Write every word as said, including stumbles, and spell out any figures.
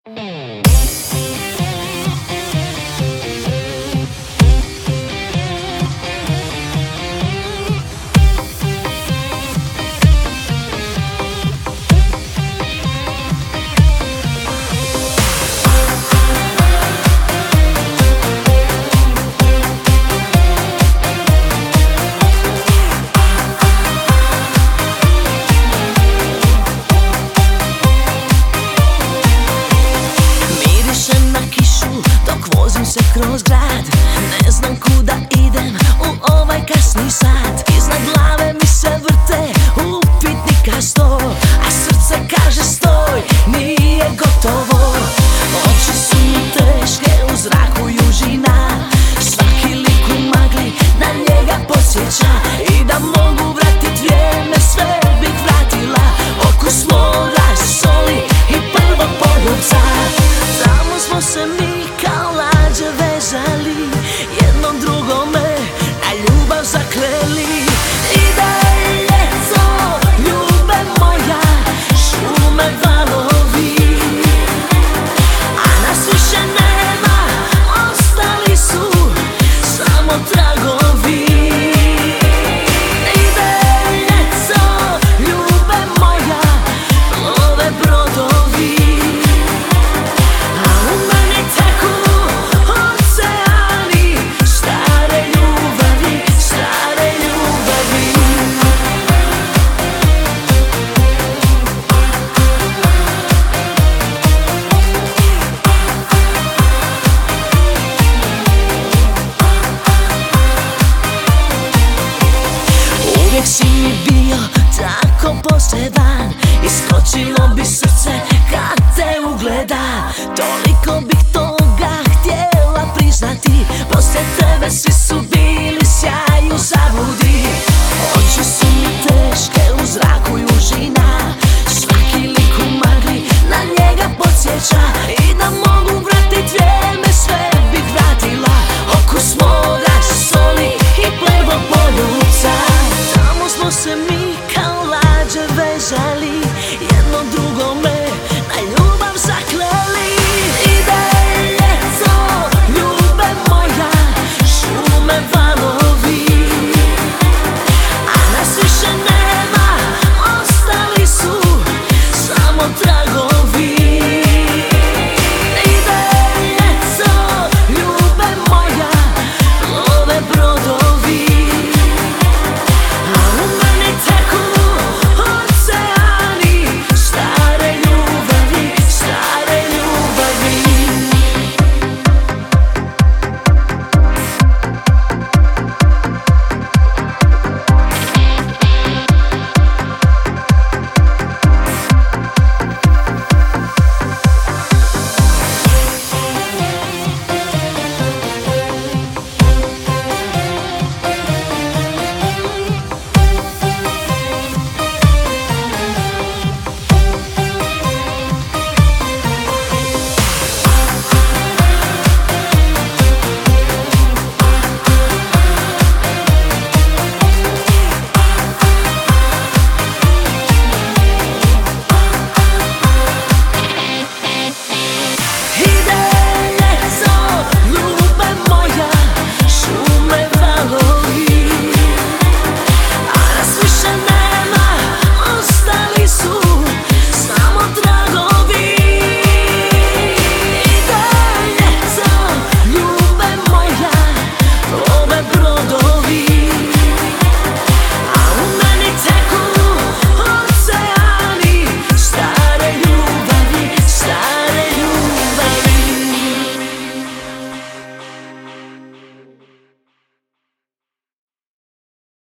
Vozim se kroz grad, ne znam kuda idem u ovaj kasni sat. Iznad glave mi se vrte upitnika sto, a srce kaže stoj, nije gotovo. Oči su mi teške, u zraku južina, svaki lik u magli na njega podsjeća. I da mogu vratit vrijeme, sve bih vratila, okus mora, soli i prvog poljubca. Tamo smo se mi kao lađe vezali, jednom drugome na ljubav zakleli. Ide ljeto, ljube moja, šume, valovi, a nas više nema, ostali su samo tragovi. Ide ljeto, ljube moja, plove brodovi, a u meni teku oceani stare ljubavi, stare ljubavi. Uvijek si mi bio tako poseban, iskočilo bi srce kad te ugleda. Toliko bih toga htjela priznati, poslije tebe svi su bili sjaj u zabludi.